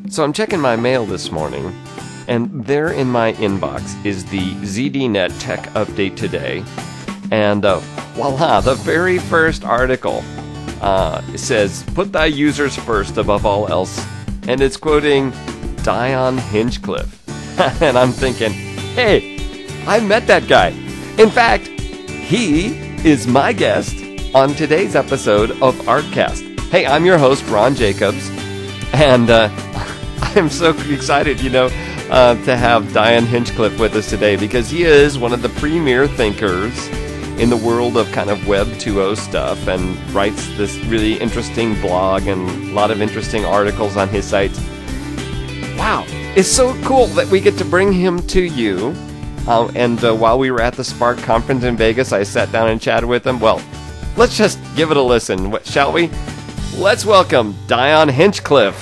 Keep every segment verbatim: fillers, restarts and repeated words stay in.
So I'm checking my mail this morning, and there in my inbox is the Z D Net Tech Update Today. And uh, voila, the very first article uh, says, "Put thy users first above all else." And it's quoting Dion Hinchcliffe. And I'm thinking, hey, I met that guy. In fact, he is my guest on today's episode of Artcast. Hey, I'm your host, Ron Jacobs, and uh, I'm so excited, you know, uh, to have Dion Hinchcliffe with us today because he is one of the premier thinkers in the world of kind of Web two point oh stuff and writes this really interesting blog and a lot of interesting articles on his site. Wow, it's so cool that we get to bring him to you. Uh, and uh, while we were at the Spark conference in Vegas, I sat down and chatted with him. Well, let's just give it a listen, what, shall we? Let's welcome Dion Hinchcliffe.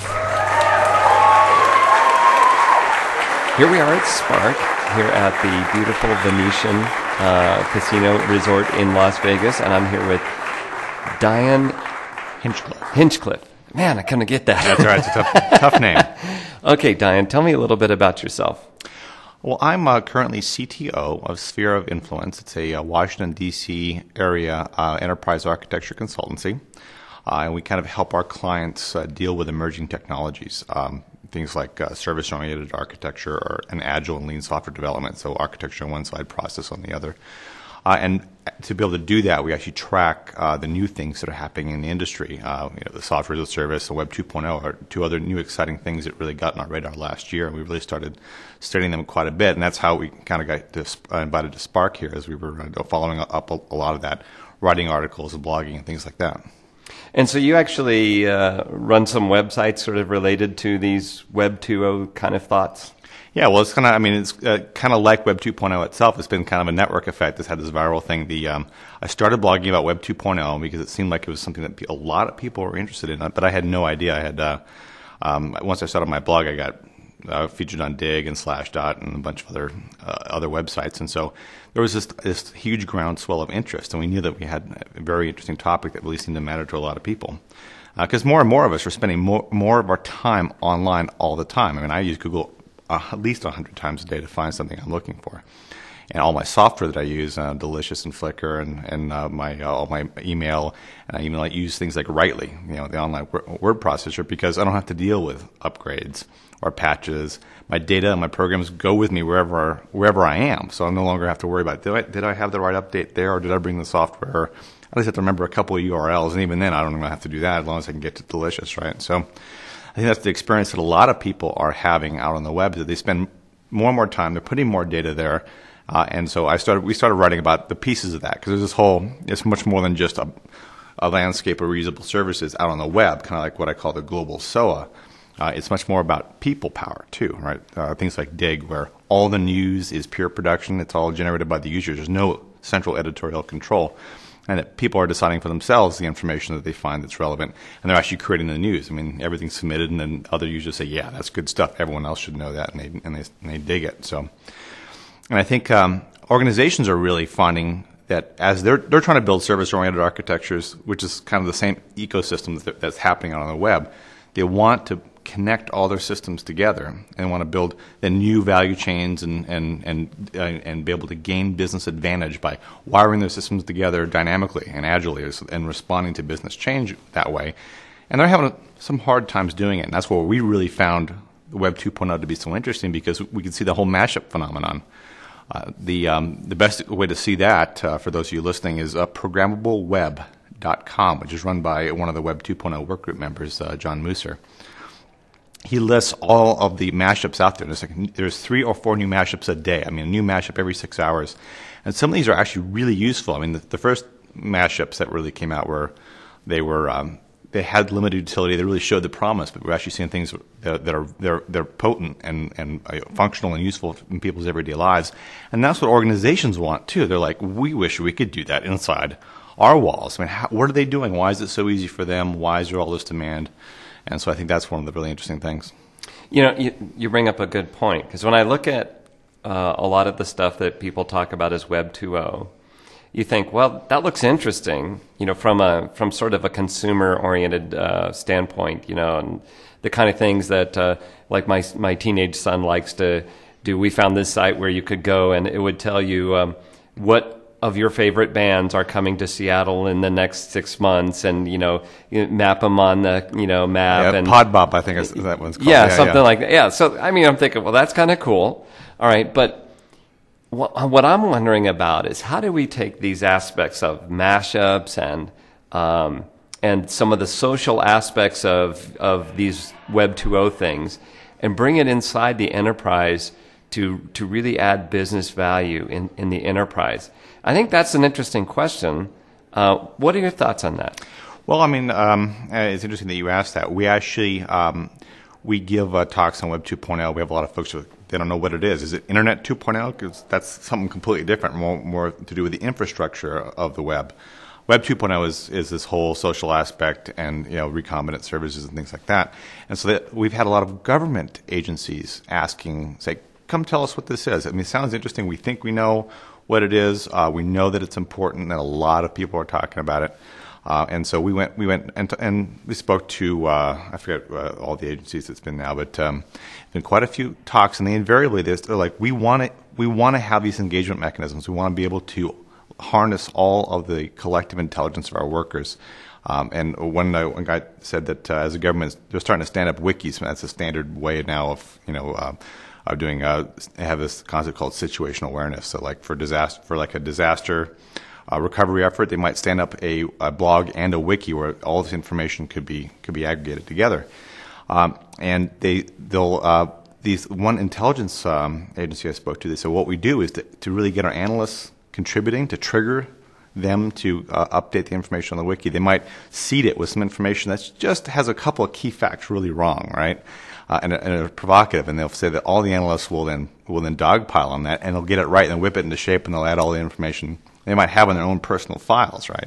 Here we are at Spark, here at the beautiful Venetian uh, Casino Resort in Las Vegas, and I'm here with Dion Hinchcliffe. Hinchcliffe. Man, I couldn't get that. That's all right. It's a tough, tough name. Okay, Dion, tell me a little bit about yourself. Well, I'm uh, currently C T O of Sphere of Influence. It's a uh, Washington, D C area uh, enterprise architecture consultancy. Uh, and we kind of help our clients uh, deal with emerging technologies, um, things like uh, service-oriented architecture or an agile and lean software development, so architecture on one side, process on the other. Uh, and to be able to do that, we actually track uh, the new things that are happening in the industry. Uh, you know, the software as a service, the Web two point oh are two other new exciting things that really got on our radar last year, and we really started studying them quite a bit. And that's how we kind of got to, uh, invited to Spark here, as we were uh, following up a, a lot of that, writing articles and blogging and things like that. And so you actually uh, run some websites sort of related to these Web two point oh kind of thoughts? Yeah, well, it's kind of, I mean, it's uh, kind of like Web two point oh itself. It's been kind of a network effect. It's had this viral thing. The um, I started blogging about Web two point oh because it seemed like it was something that a lot of people were interested in, but I had no idea. I had, uh, um, once I started my blog, I got uh, featured on Dig and Slashdot and a bunch of other uh, other websites. And so there was this, this huge groundswell of interest, and we knew that we had a very interesting topic that really seemed to matter to a lot of people. Because uh, more and more of us are spending more, more of our time online all the time. I mean, I use Google Uh, at least one hundred times a day to find something I'm looking for. And all my software that I use, uh, Delicious and Flickr and, and uh, my uh, all my email, and I even like use things like Writely, you know, the online word processor, because I don't have to deal with upgrades or patches. My data and my programs go with me wherever wherever I am, so I no longer have to worry about, did I, did I have the right update there, or did I bring the software? I just have to remember a couple of U R Ls, and even then I don't even have to do that as long as I can get to Delicious, right? So I think that's the experience that a lot of people are having out on the web, that they spend more and more time, they're putting more data there. Uh, and so I started, we started writing about the pieces of that, because there's this whole, it's much more than just a, a landscape of reusable services out on the web, kind of like what I call the global S O A. Uh, it's much more about people power too, right? Uh, things like Dig, where all the news is pure production. It's all generated by the users. There's no central editorial control. And that people are deciding for themselves the information that they find that's relevant, and they're actually creating the news. I mean, everything's submitted, and then other users say, "Yeah, that's good stuff. Everyone else should know that," and they and they, and they dig it. So, and I think um, organizations are really finding that as they're they're trying to build service-oriented architectures, which is kind of the same ecosystem that, that's happening on the web. They want to connect all their systems together and want to build the new value chains and and and uh, and be able to gain business advantage by wiring their systems together dynamically and agilely and responding to business change that way. And they're having some hard times doing it. And that's where we really found Web two point oh to be so interesting, because we could see the whole mashup phenomenon. Uh, the um, the best way to see that uh, for those of you listening is uh, programmable web dot com, which is run by one of the Web two point oh workgroup members, uh, John Musser. He lists all of the mashups out there. There's, like, there's three or four new mashups a day. I mean, a new mashup every six hours. And some of these are actually really useful. I mean, the, the first mashups that really came out were, they were, um, they had limited utility. They really showed the promise, but we're actually seeing things that, that are, they're, they're potent and, and uh, functional and useful in people's everyday lives. And that's what organizations want, too. They're like, we wish we could do that inside our walls. I mean, how, what are they doing? Why is it so easy for them? Why is there all this demand? And so I think that's one of the really interesting things. You know, you, you bring up a good point, because when I look at uh, a lot of the stuff that people talk about as Web two point oh, you think, well, that looks interesting, you know, from a from sort of a consumer-oriented uh, standpoint, you know, and the kind of things that, uh, like my my teenage son likes to do. We found this site where you could go and it would tell you um, what of your favorite bands are coming to Seattle in the next six months, and you know, you map them on the you know map. Yeah, and Podbop, I think is, that one's called. Yeah, yeah something yeah. like that. Yeah, so I mean, I'm thinking, well, that's kind of cool. All right, but what, what I'm wondering about is how do we take these aspects of mashups and um, and some of the social aspects of of these Web two point oh things and bring it inside the enterprise to to really add business value in, in the enterprise? I think that's an interesting question. Uh, what are your thoughts on that? Well, I mean, um, it's interesting that you asked that. We actually um, we give uh, talks on Web two point oh. We have a lot of folks who they don't know what it is. Is it Internet two point oh? Because that's something completely different, more more to do with the infrastructure of the web. Web two point oh is is this whole social aspect and you know recombinant services and things like that. And so that we've had a lot of government agencies asking, say, come tell us what this is. I mean, it sounds interesting. We think we know what it is. Uh, we know that it's important, and a lot of people are talking about it. Uh, and so we went, we went, and, t- and we spoke to uh, I forget uh, all the agencies it's been now, but um, been quite a few talks, and they invariably they're, they're like, we want to, we want to have these engagement mechanisms. We want to be able to harness all of the collective intelligence of our workers. Um, and one, uh, one guy said that uh, as a government, they're starting to stand up wikis. That's a standard way now of you know. Uh, of doing uh, have this concept called situational awareness. So, like for disaster, for like a disaster uh, recovery effort, they might stand up a, a blog and a wiki where all this information could be could be aggregated together. Um, and they they'll uh, these one intelligence um, agency I spoke to. They said what we do is to, to really get our analysts contributing to trigger them to uh, update the information on the wiki. They might seed it with some information that just has a couple of key facts really wrong, right? Uh, and, and are provocative, and they'll say that all the analysts will then will then dogpile on that, and they'll get it right, and they'll whip it into shape, and they'll add all the information they might have in their own personal files, right?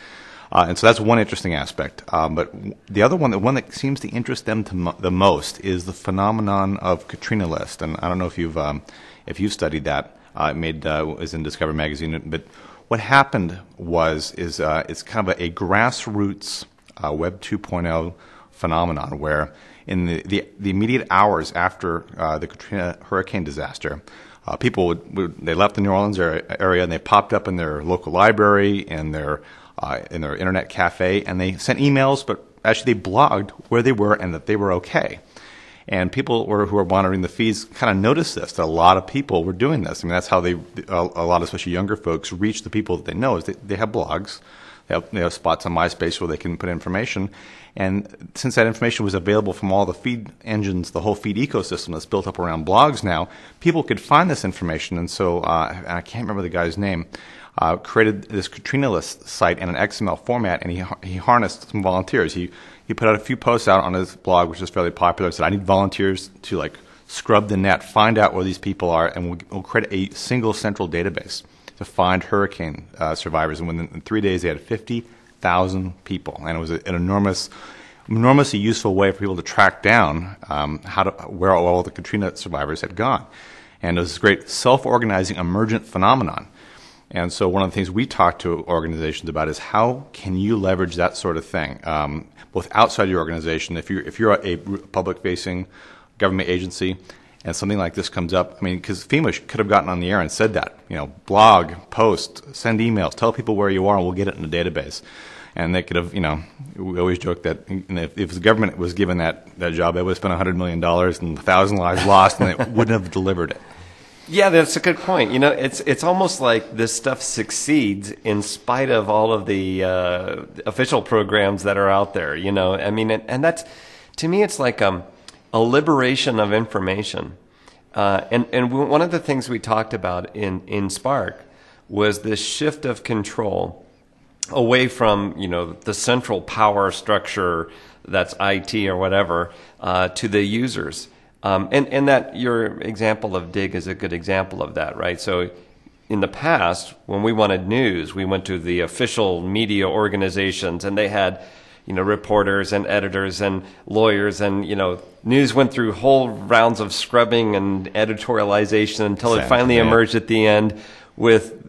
Uh, and so that's one interesting aspect. Um, but the other one, the one that seems to interest them to mo- the most, is the phenomenon of Katrina List. And I don't know if you've um, if you've studied that. Uh, it made uh, was in Discover magazine, but what happened was is uh, it's kind of a, a grassroots uh, Web two point oh phenomenon where in the, the, the immediate hours after uh, the Katrina hurricane disaster, uh, people would, would they left the New Orleans area and they popped up in their local library and their uh, in their internet cafe, and they sent emails, but actually they blogged where they were and that they were okay. And people were, who were monitoring the feeds kind of noticed this, that a lot of people were doing this. I mean, that's how they, a, a lot of especially younger folks, reach the people that they know, is they, they have blogs. They have, they have spots on MySpace where they can put information. And since that information was available from all the feed engines, the whole feed ecosystem that's built up around blogs now, people could find this information. And so, uh, and I can't remember the guy's name, uh, created this Katrina List site in an X M L format, and he he harnessed some volunteers. He he put out a few posts out on his blog, which is fairly popular. Said, I need volunteers to like scrub the net, find out where these people are, and we'll, we'll create a single central database to find hurricane uh, survivors. And within three days, they had fifty thousand people, and it was an enormous, enormously useful way for people to track down um, how to, where all the Katrina survivors had gone. And it was this great self-organizing emergent phenomenon. And so one of the things we talk to organizations about is how can you leverage that sort of thing, um, both outside your organization. If you're if you're a public-facing government agency, and something like this comes up, I mean, because FEMA could have gotten on the air and said that, you know, blog, post, send emails, tell people where you are, and we'll get it in a database. And they could have, you know, we always joke that if, if the government was given that, that job, they would have spent one hundred million dollars and one thousand lives lost, and it wouldn't have delivered it. Yeah, that's a good point. You know, it's it's almost like this stuff succeeds in spite of all of the uh, official programs that are out there, you know. I mean, and, and that's, to me, it's like um, a liberation of information. Uh, and, and one of the things we talked about in, in Spark was this shift of control away from, you know, the central power structure that's I T or whatever, uh, to the users. Um, and, and that your example of Dig is a good example of that, right? So in the past, when we wanted news, we went to the official media organizations, and they had, you know, reporters and editors and lawyers, and, you know, news went through whole rounds of scrubbing and editorialization until it finally emerged at the end with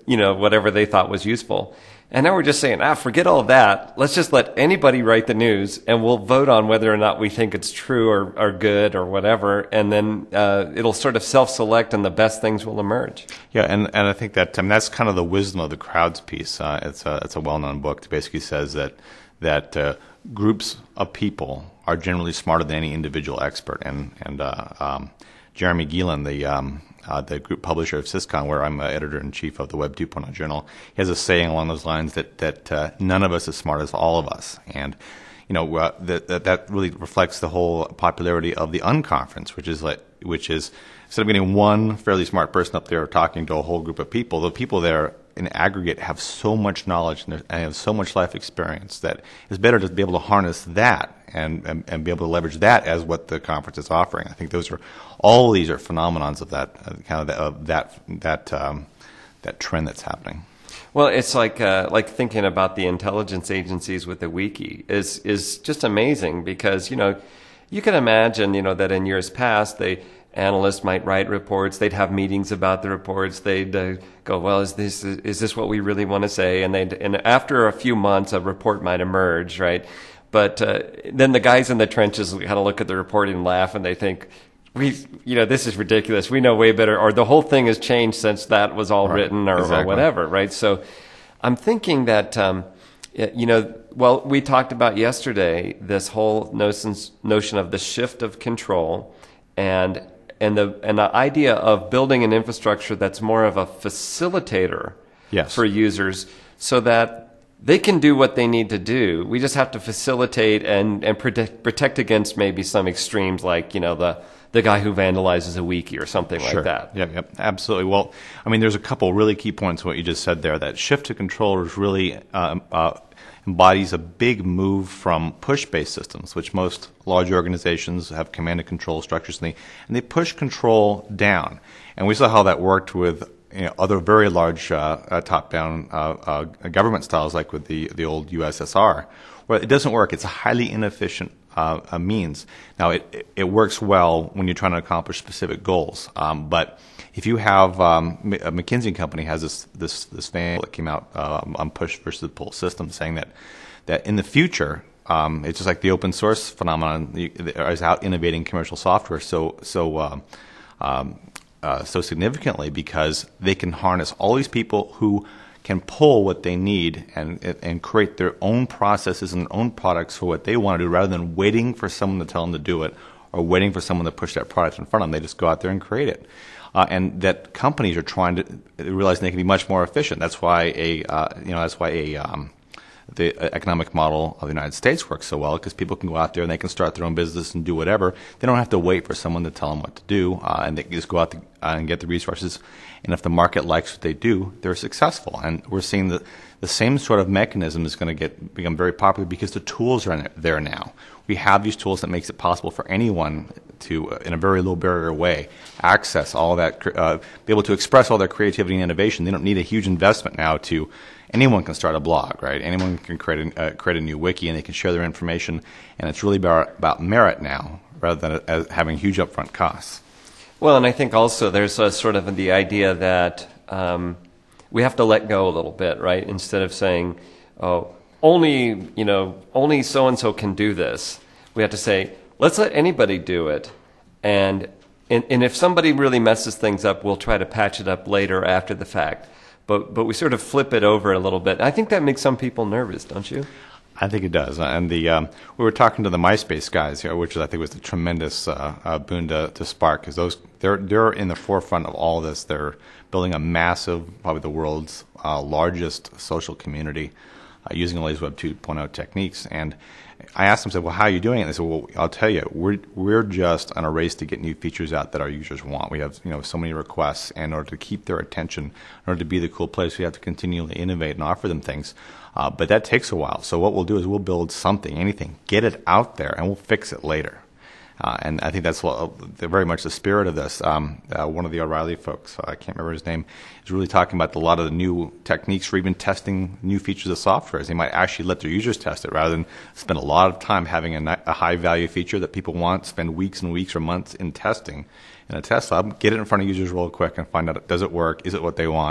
you know, whatever they thought was useful. And now we're just saying, ah, forget all of that. Let's just let anybody write the news, and we'll vote on whether or not we think it's true or, or good or whatever. And then uh, it'll sort of self-select, and the best things will emerge. Yeah, and, and I think that I mean, that's kind of the wisdom of the crowds piece. Uh, it's a it's a well-known book that basically says that that uh, groups of people are generally smarter than any individual expert. And and uh, um, Jeremy Gielen, the um, Uh, the group publisher of Syscon, where I'm uh, editor-in-chief of the Web two point oh journal, he has a saying along those lines that that uh, none of us is as smart as all of us. And you know uh, that, that that really reflects the whole popularity of the unconference, which is like which is instead of getting one fairly smart person up there talking to a whole group of people, the people there in aggregate have so much knowledge and have so much life experience that it's better to be able to harness that and, and, and be able to leverage that as what the conference is offering. I think those are all of these are phenomenons of that uh, kind of, the, of that that um, that trend that's happening. Well, it's like uh, like thinking about the intelligence agencies with the wiki is is just amazing, because you know you can imagine you know that in years past they. Analysts might write reports. They'd have meetings about the reports. They'd uh, go, well, is this is this what we really want to say? And they and after a few months, a report might emerge, right? But uh, then the guys in the trenches kind of look at the report and laugh, and they think, we, you know, this is ridiculous. We know way better, or the whole thing has changed since that was all right. written, or, exactly. or whatever, right? So, I'm thinking that, um, you know, well, we talked about yesterday this whole notion notion of the shift of control, and And the and the idea of building an infrastructure that's more of a facilitator yes. for users, so that they can do what they need to do. We just have to facilitate and and protect, protect against maybe some extremes, like you know the the guy who vandalizes a wiki or something sure. like that. Yep, yep, absolutely. Well, I mean, there's a couple really key points in what you just said there. That shift to control is really uh, uh, embodies a big move from push-based systems, which most large organizations have command and control structures, and they, and they push control down. And we saw how that worked with you know, other very large uh, uh, top-down uh, uh, government styles, like with the, the old U S S R, where it doesn't work. It's a highly inefficient uh, a means. Now, it, it, it works well when you're trying to accomplish specific goals, um, but if you have um, a McKinsey and Company has this this this thing that came out uh, on push versus pull system, saying that that in the future um, it's just like the open source phenomenon is out innovating commercial software so so um, um, uh, so significantly, because they can harness all these people who can pull what they need and and create their own processes and own products for what they want to do, rather than waiting for someone to tell them to do it or waiting for someone to push that product in front of them. They just go out there and create it. Uh, and that companies are trying to realize they can be much more efficient. That's why a uh, you know that's why a um, the economic model of the United States works so well, because people can go out there and they can start their own business and do whatever. They don't have to wait for someone to tell them what to do, uh, and they can just go out to, uh, and get the resources. And if the market likes what they do, they're successful. And we're seeing that the same sort of mechanism is going to get become very popular, because the tools are there now. We have these tools that makes it possible for anyone to, uh, in a very low barrier way, access all that, uh, be able to express all their creativity and innovation. They don't need a huge investment now to. Anyone can start a blog, right? Anyone can create a, uh, create a new wiki, and they can share their information. And it's really about, about merit now, rather than uh, having huge upfront costs. Well, and I think also there's a sort of the idea that um, we have to let go a little bit, right? Instead of saying, oh, only, you know, only so-and-so can do this. We have to say, let's let anybody do it. And, and, and if somebody really messes things up, we'll try to patch it up later after the fact. But, but we sort of flip it over a little bit. I think that makes some people nervous, don't you? I think it does. And the um, we were talking to the MySpace guys here, which I think was a tremendous uh, uh, boon to, to Spark, because those they're they're in the forefront of all of this. They're building a massive, probably the world's uh, largest social community, uh, using all these Web two point oh techniques. And I asked them, said, well, how are you doing it? And they said, well, I'll tell you, we're we're just on a race to get new features out that our users want. We have you know so many requests, and in order to keep their attention, in order to be the cool place, we have to continually innovate and offer them things. Uh, but that takes a while. So what we'll do is we'll build something, anything, get it out there, and we'll fix it later. Uh, and I think that's what, very much the spirit of this. Um, uh, one of the O'Reilly folks, uh, I can't remember his name, is really talking about a lot of the new techniques for even testing new features of software. They might actually let their users test it, rather than spend a lot of time having a, a high-value feature that people want, spend weeks and weeks or months in testing in a test lab, get it in front of users real quick and find out, does it work, is it what they want,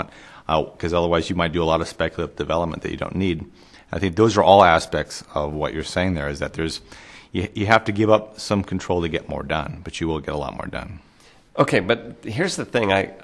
because uh, otherwise you might do a lot of speculative development that you don't need. I think those are all aspects of what you're saying there, is that there's you, you have to give up some control to get more done, but you will get a lot more done. Okay, but here's the thing I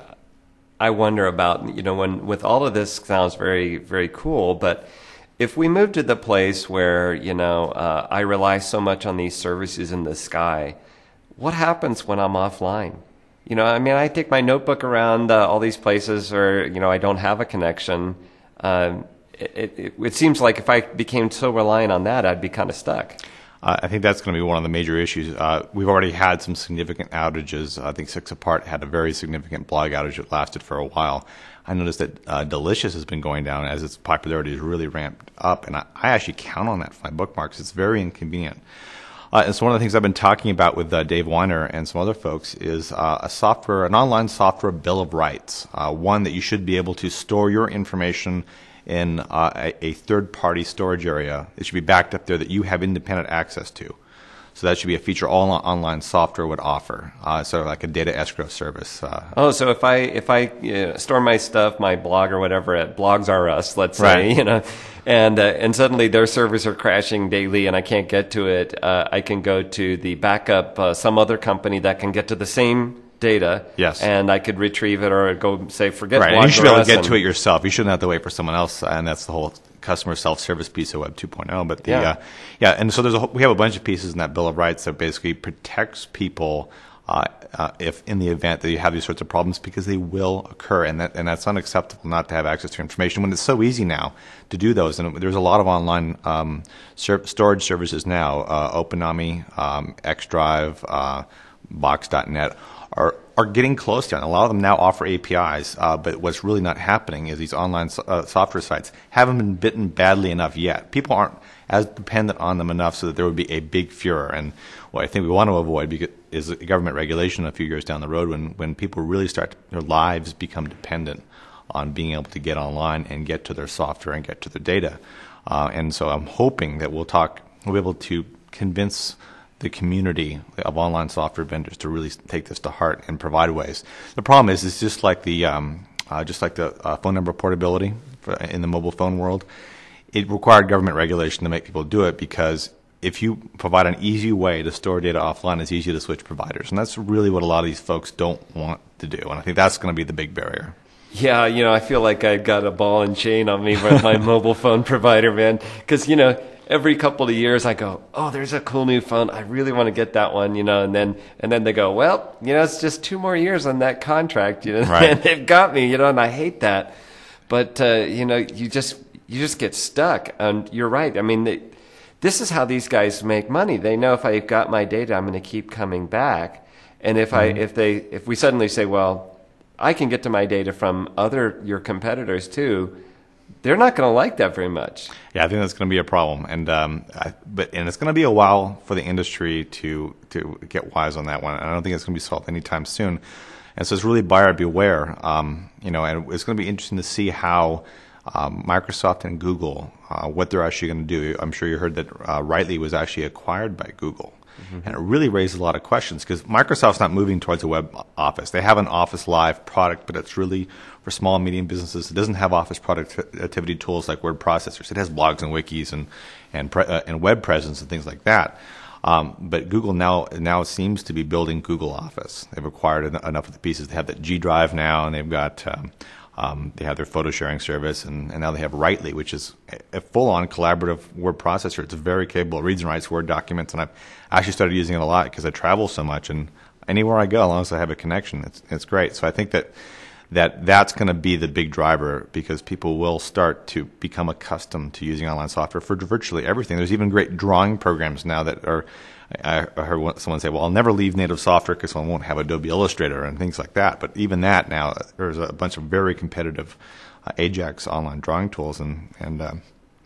I wonder about, you know, when with all of this sounds very, very cool, but if we move to the place where, you know, uh, I rely so much on these services in the sky, what happens when I'm offline? You know, I mean, I take my notebook around uh, all these places, or, you know, I don't have a connection. Um, it, it, it seems like if I became so reliant on that, I'd be kind of stuck. Uh, I think that's going to be one of the major issues. Uh, we've already had some significant outages. I think Six Apart had a very significant blog outage that lasted for a while. I noticed that uh, Delicious has been going down as its popularity has really ramped up, and I, I actually count on that for my bookmarks. It's very inconvenient. Uh, and so one of the things I've been talking about with uh, Dave Weiner and some other folks is uh, a software, an online software bill of rights, uh, one that you should be able to store your information in uh, a, a third-party storage area. It should be backed up there that you have independent access to. So that should be a feature all online software would offer, uh, sort of like a data escrow service. Uh, oh, so if I if I uh, store my stuff, my blog or whatever at Blogs R Us, let's say, right. you know, and uh, and suddenly their servers are crashing daily and I can't get to it, uh, I can go to the backup, uh, some other company that can get to the same data. Yes. And I could retrieve it or go say, forget right. Blogs And you should be able to get and, to it yourself. You shouldn't have to wait for someone else, and that's the whole customer self-service piece of Web two point oh. But the yeah, uh, yeah, and so there's a, we have a bunch of pieces in that Bill of Rights that basically protects people uh, uh, if in the event that you have these sorts of problems, because they will occur, and that and that's unacceptable not to have access to information when it's so easzy now to do those. And there's a lot of online um, ser- storage services now, uh, OpenAMI, um, XDrive, uh, Box dot net. Are, are getting close to it. And a lot of them now offer A P Is, uh, but what's really not happening is these online so, uh, software sites haven't been bitten badly enough yet. People aren't as dependent on them enough so that there would be a big furor. And what I think we want to avoid because, is government regulation a few years down the road when, when people really start, to, their lives become dependent on being able to get online and get to their software and get to their data. Uh, and so I'm hoping that we'll talk, we'll be able to convince the community of online software vendors to really take this to heart and provide ways. The problem is, it's just like the um, uh, just like the uh, phone number portability for, in the mobile phone world. It required government regulation to make people do it, because if you provide an easy way to store data offline, it's easy to switch providers, and that's really what a lot of these folks don't want to do. And I think that's going to be the big barrier. Yeah, you know, I feel like I've got a ball and chain on me with my mobile phone provider, man, because you know. Every couple of years I go, oh, there's a cool new phone. I really want to get that one, you know, and then and then they go, well, you know, it's just two more years on that contract, you know, right. And they've got me, you know, and I hate that. But, uh, you know, you just you just get stuck. And you're right. I mean, they, this is how these guys make money. They know if I've got my data, I'm going to keep coming back. And if mm-hmm. I if they if we suddenly say, well, I can get to my data from other your competitors too, they're not going to like that very much. Yeah, I think that's going to be a problem, and um, I, but and it's going to be a while for the industry to to get wise on that one. And I don't think it's going to be solved anytime soon. And so it's really buyer beware, um, you know. And it's going to be interesting to see how um, Microsoft and Google, uh, what they're actually going to do. I'm sure you heard that uh, Rightly was actually acquired by Google. Mm-hmm. And it really raises a lot of questions, because Microsoft's not moving towards a web office. They have an Office Live product, but it's really for small and medium businesses. It doesn't have office productivity tools like word processors. It has blogs and wikis and and, pre- uh, and web presence and things like that. Um, but Google now now seems to be building Google Office. They've acquired en- enough of the pieces. They have that G Drive now, and they've got um, um, they have their photo sharing service, and, and now they have Rightly, which is a, a full-on collaborative word processor. It's very capable. It reads and writes Word documents, and I've actually started using it a lot because I travel so much, and anywhere I go, as long as I have a connection, it's it's great. So I think that that that's going to be the big driver, because people will start to become accustomed to using online software for virtually everything. There's even great drawing programs now that are, I heard someone say, well, I'll never leave native software because I won't have Adobe Illustrator and things like that. But even that now, there's a bunch of very competitive uh, Ajax online drawing tools, and, and uh,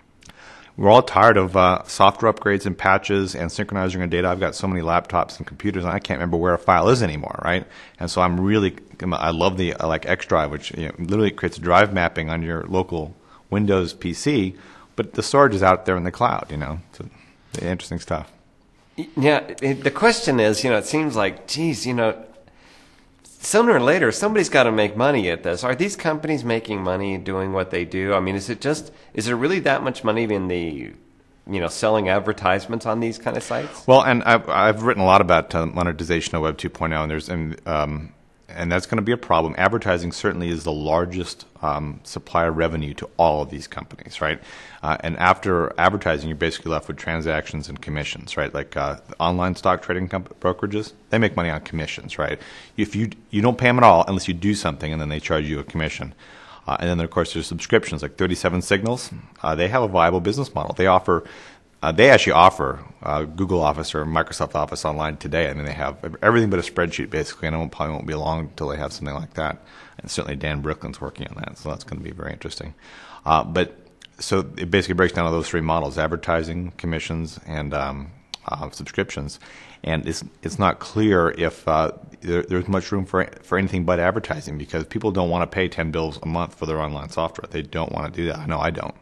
we're all tired of uh, software upgrades and patches and synchronizing our data. I've got so many laptops and computers, and I can't remember where a file is anymore, right? And so I'm really, I love the uh, like XDrive, which you know, literally creates a drive mapping on your local Windows P C, but the storage is out there in the cloud, you know. So interesting stuff. Yeah, it, the question is, you know, it seems like, geez, you know, sooner or later, somebody's got to make money at this. Are these companies making money doing what they do? I mean, is it just, is there really that much money in the, you know, selling advertisements on these kind of sites? Well, and I've, I've written a lot about uh, monetization of Web two point oh, and there's, and, um, and that's going to be a problem. Advertising certainly is the largest um, supplier revenue to all of these companies, right? Uh, and after advertising, you're basically left with transactions and commissions, right? Like uh, online stock trading comp- brokerages, they make money on commissions, right? If you you don't pay them at all unless you do something, and then they charge you a commission. Uh, and then, of course, there's subscriptions like thirty-seven Signals. Uh, they have a viable business model. They offer, uh, they actually offer uh, Google Office or Microsoft Office Online today. I mean, they have everything but a spreadsheet, basically, and it probably won't be long until they have something like that. And certainly Dan Bricklin's working on that, so that's going to be very interesting. Uh, but so it basically breaks down to those three models: advertising, commissions, and um, uh, subscriptions. And it's it's not clear if uh, there, there's much room for for anything but advertising, because people don't want to pay ten bills a month for their online software. They don't want to do that. I know I don't.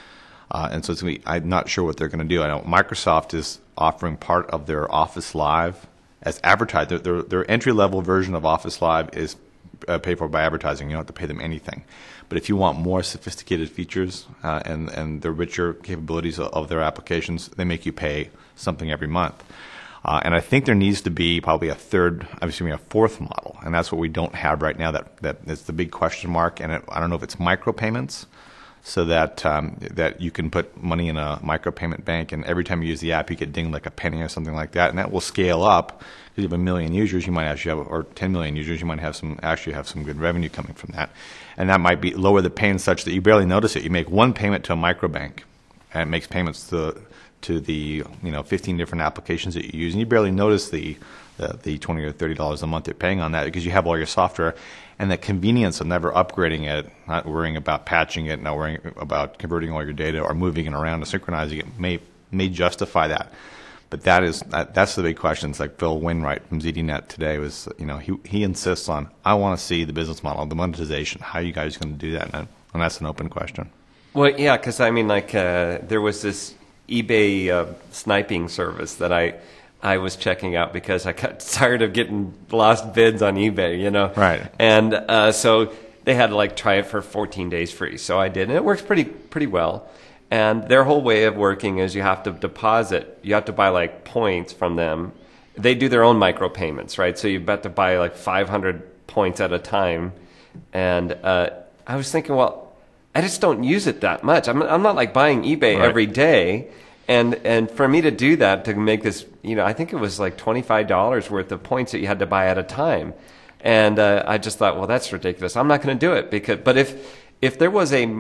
Uh, and so it's gonna be, I'm not sure what they're going to do. I know Microsoft is offering part of their Office Live as advertised. Their, their, their entry-level version of Office Live is uh, paid for by advertising. You don't have to pay them anything. But if you want more sophisticated features uh, and, and the richer capabilities of, of their applications, they make you pay something every month. Uh, and I think there needs to be probably a third, I'm assuming a fourth model, and that's what we don't have right now. That that is the big question mark. And it, I don't know if it's micropayments, so that um, that you can put money in a micropayment bank, and every time you use the app, you get dinged like a penny or something like that, and that will scale up. If you have a million users, you might actually have, or ten million users, you might have some actually have some good revenue coming from that, and that might be lower the pain such that you barely notice it. You make one payment to a microbank, and it makes payments to to the you know fifteen different applications that you use, and you barely notice the the, the twenty or thirty dollars a month you're paying on that, because you have all your software, and the convenience of never upgrading it, not worrying about patching it, not worrying about converting all your data or moving it around and synchronizing it may may justify that. But that is that, that's the big question. It's like Bill Wainwright from Z D Net today was, you know, he he insists on, I want to see the business model, the monetization. How are you guys going to do that? And, and that's an open question. Well, yeah, because I mean, like uh, there was this eBay uh, sniping service that I I was checking out because I got tired of getting lost bids on eBay, you know. Right. And uh, so they had to like try it for fourteen days free. So I did, and it works pretty pretty well. And their whole way of working is you have to deposit, you have to buy like points from them. They do their own micropayments, right? So you have to buy like five hundred points at a time. And uh, I was thinking, well, I just don't use it that much. I'm I'm not like buying eBay right. every day. And and for me to do that, to make this, you know, I think it was like twenty-five dollars worth of points that you had to buy at a time. And uh, I just thought, well, that's ridiculous. I'm not going to do it. because. But if if there was a,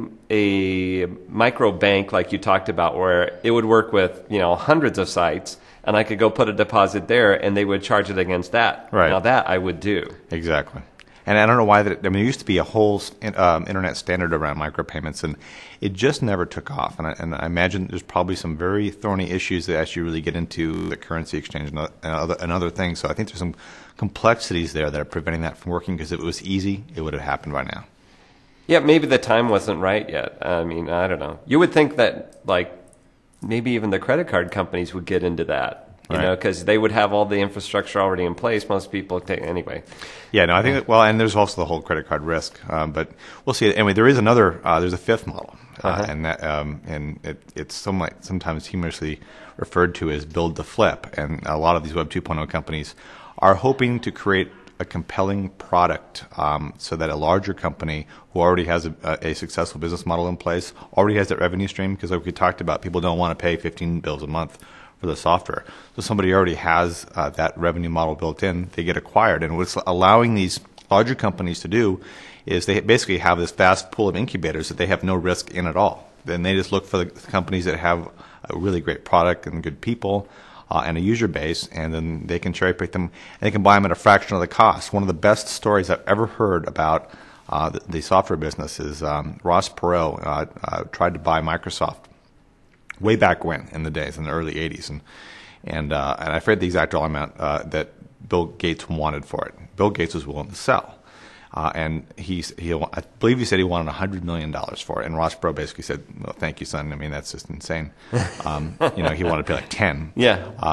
a micro bank like you talked about where it would work with, you know, hundreds of sites, and I could go put a deposit there and they would charge it against that. Right. Now that I would do. Exactly. And I don't know why that. I mean, there used to be a whole um, internet standard around micropayments, and it just never took off. And I, and I imagine there's probably some very thorny issues that actually really get into the currency exchange and other, and other things. So I think there's some complexities there that are preventing that from working, because if it was easy, it would have happened by now. Yeah, maybe the time wasn't right yet. I mean, I don't know. You would think that, like, maybe even the credit card companies would get into that. You right. know, because they would have all the infrastructure already in place. Most people take anyway. Yeah, no, I think that, well, and there's also the whole credit card risk. Um, but we'll see. Anyway, there is another. Uh, there's a fifth model, uh, uh-huh. and that um, and it, it's somewhat, sometimes humorously referred to as build to flip. And a lot of these Web two point oh companies are hoping to create a compelling product, um, so that a larger company who already has a, a successful business model in place, already has that revenue stream. Because like we talked about, people don't want to pay fifteen bills a month for the software. So somebody already has uh, that revenue model built in, they get acquired. And what's allowing these larger companies to do is they basically have this vast pool of incubators that they have no risk in at all. Then they just look for the companies that have a really great product and good people uh, and a user base, and then they can cherry pick them, and they can buy them at a fraction of the cost. One of the best stories I've ever heard about uh, the, the software business is um, Ross Perot uh, uh, tried to buy Microsoft way back when, in the days, in the early eighties. And and, uh, and I forget the exact dollar amount uh, that Bill Gates wanted for it. Bill Gates was willing to sell. Uh, and he's, he, I believe he said he wanted one hundred million dollars for it. And Ross Perot basically said, well, thank you, son. I mean, that's just insane. Um, you know, he wanted to pay like ten. Yeah. Um,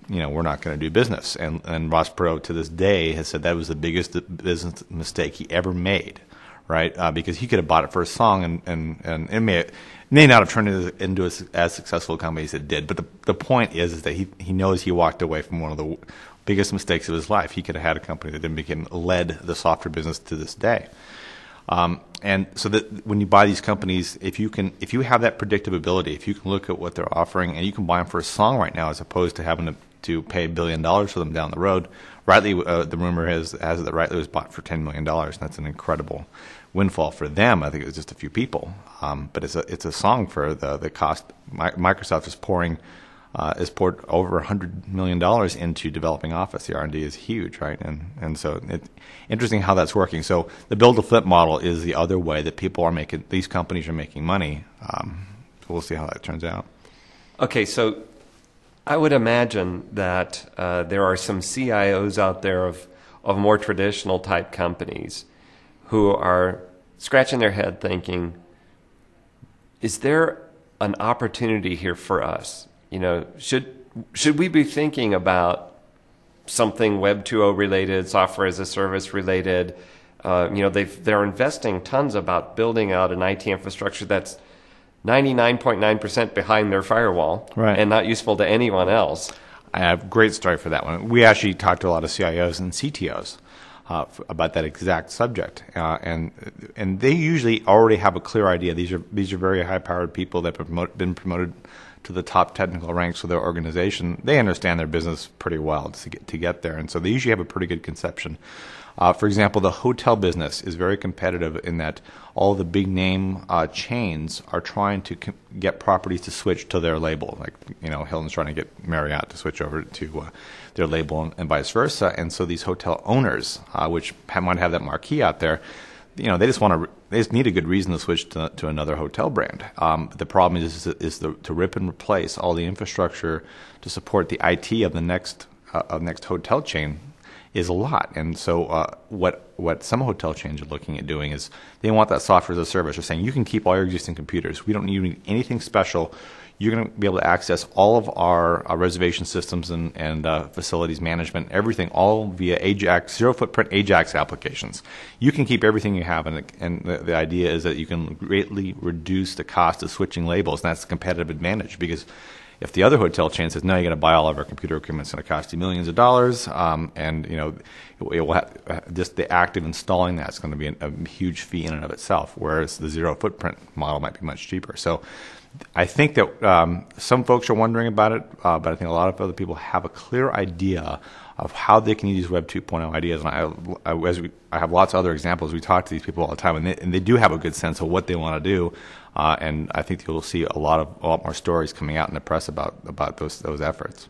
you know, we're not going to do business. And, and Ross Perot to this day has said that was the biggest business mistake he ever made, right? Uh, because he could have bought it for a song, and, and, and it may, may not have turned it into a, as successful a company as it did. But the, the point is, is that he, he knows he walked away from one of the biggest mistakes of his life. He could have had a company that didn't become led the software business to this day. Um, and so that when you buy these companies, if you can, if you have that predictability, if you can look at what they're offering, and you can buy them for a song right now, as opposed to having to, to pay a billion dollars for them down the road. Rightly, uh, the rumor has has it that Rightly was bought for ten million dollars, and that's an incredible windfall for them. I think it was just a few people, um, but it's a it's a song for the the cost. My, Microsoft is pouring. Uh, has poured over one hundred million dollars into developing Office. The R and D is huge, right? And and so it's interesting how that's working. So the build-to-flip model is the other way that people are making, these companies are making money. Um, so we'll see how that turns out. Okay, so I would imagine that uh, there are some C I Os out there of, of more traditional type companies who are scratching their head thinking, is there an opportunity here for us? You know, should should we be thinking about something Web two point oh related, software as a service related? Uh, you know, they've, they're investing tons about building out an I T infrastructure that's ninety-nine point nine percent behind their firewall, right, and not useful to anyone else. I have a great story for that one. We actually talked to a lot of C I Os and C T Os uh, about that exact subject, uh, and and they usually already have a clear idea. These are these are very high-powered people that have promote, been promoted to the top technical ranks of their organization. They understand their business pretty well to get to get there, and so they usually have a pretty good conception. Uh, for example, the hotel business is very competitive in that all the big name uh, chains are trying to com- get properties to switch to their label. Like, you know, Hilton's trying to get Marriott to switch over to uh, their label, and, and vice versa. And so these hotel owners, uh, which have, might have that marquee out there, you know, they just want to. They just need a good reason to switch to, to another hotel brand. Um, the problem is is, is the, to rip and replace all the infrastructure to support the I T of the next uh, of next hotel chain is a lot. And so, uh, what what some hotel chains are looking at doing is they want that software as a service. They're saying you can keep all your existing computers. We don't need anything special. You're going to be able to access all of our, our reservation systems and, and uh, facilities management, everything, all via Ajax, zero-footprint Ajax applications. You can keep everything you have, and, and the, the idea is that you can greatly reduce the cost of switching labels, and that's a competitive advantage, because if the other hotel chain says, no, you're going to buy all of our computer equipment, it's going to cost you millions of dollars, um, and you know, it will have, just the act of installing that is going to be a, a huge fee in and of itself, whereas the zero-footprint model might be much cheaper. So I think that um, some folks are wondering about it, uh, but I think a lot of other people have a clear idea of how they can use Web two point oh ideas. And I, I, as we, I have lots of other examples. We talk to these people all the time, and they, and they do have a good sense of what they want to do. Uh, and I think you'll see a lot of a lot more stories coming out in the press about about those those efforts.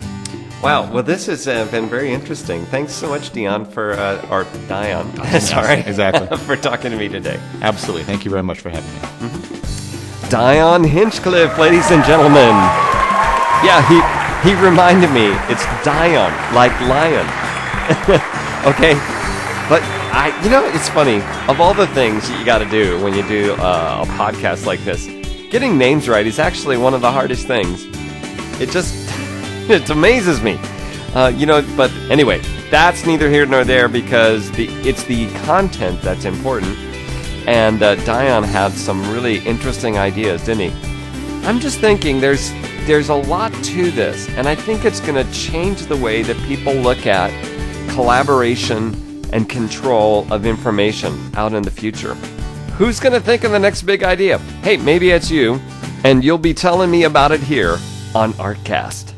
Wow. Well, this has uh, been very interesting. Thanks so much, Dion, for uh, or Dion, sorry, exactly, for talking to me today. Absolutely. Thank you very much for having me. Mm-hmm. Dion Hinchcliffe, ladies and gentlemen. Yeah, he he reminded me. It's Dion, like lion. Okay, but I, you know, it's funny. Of all the things you got to do when you do uh, a podcast like this, getting names right is actually one of the hardest things. It just it amazes me, uh, you know. But anyway, that's neither here nor there, because the it's the content that's important. And uh, Dion had some really interesting ideas, didn't he? I'm just thinking there's there's a lot to this, and I think it's going to change the way that people look at collaboration and control of information out in the future. Who's going to think of the next big idea? Hey, maybe it's you, and you'll be telling me about it here on ArtCast.